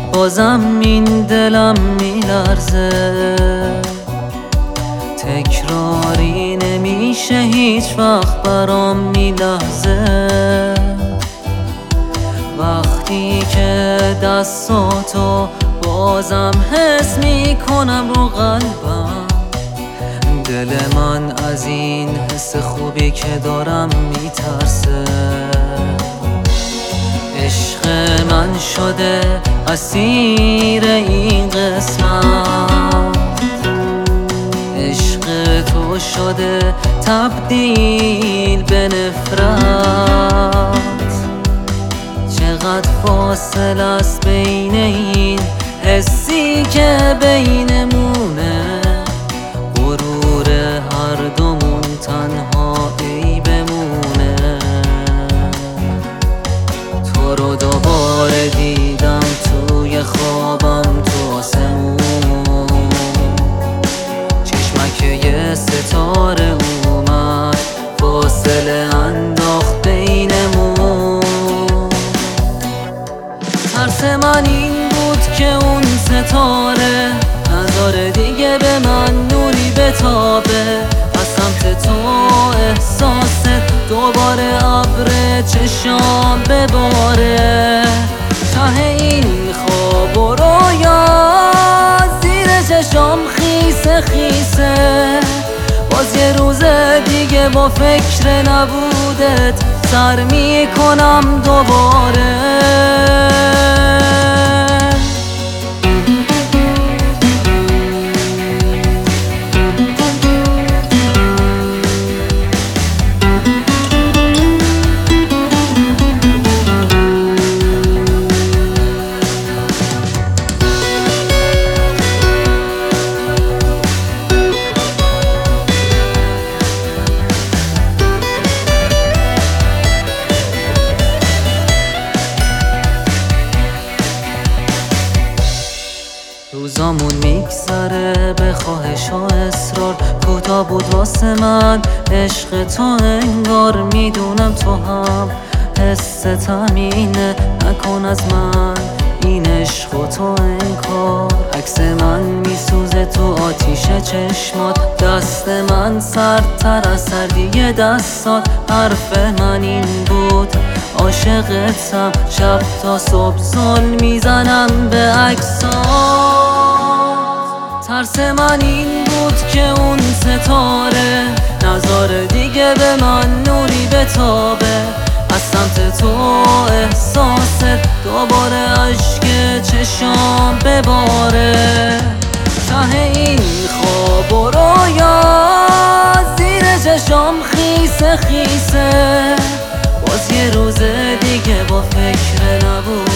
بازم این دلم میلرزه، تکراری نمیشه هیچ وقت برام میلرزه. وقتی که دستاتو بازم حس میکنم رو قلبم، دل من از این حس خوبی که دارم میترسه. عشق من شده اسیر این قسمت، عشق تو شده تبدیل به نفرت. چقدر فاصله است بین این حسی که بینمونه، غرور هر دومون تنها ای بمونه. تو رو دوباره دیدم توی خوابم تو آسمون، چشمک یه ستاره اومد فاصله انداخت بینمون. ترس من این بود که اون ستاره نذاره دیگه به من نوری بتابه، از سمت تو احساست دوباره ابر چشام بباره. ته این خواب و رویا زیر چشام خیسه خیسه، باز یه روز دیگه با فکر نبودت سر میکنم دوباره. روزامون میگذره به خواهش و اصرار، کوتاه بود واسه من عشق تو انگار. میدونم تو هم حس تامینه، نکن از من این عشق و تو انکار. عکس من میسوزه تو آتیش چشمات، دست من سردتر از سردی دستات. حرف من این بود عاشقتم، شب تا صبح زل میزنم به عکسات. ترس من این بود که اون ستاره نذاره دیگه به من نوری بتابه، از سمت تو احساست دوباره اشک چشام بباره. ته این خواب و رویا زیر چشام خیسه خیسه، باز یه روز دیگه با فکر نبود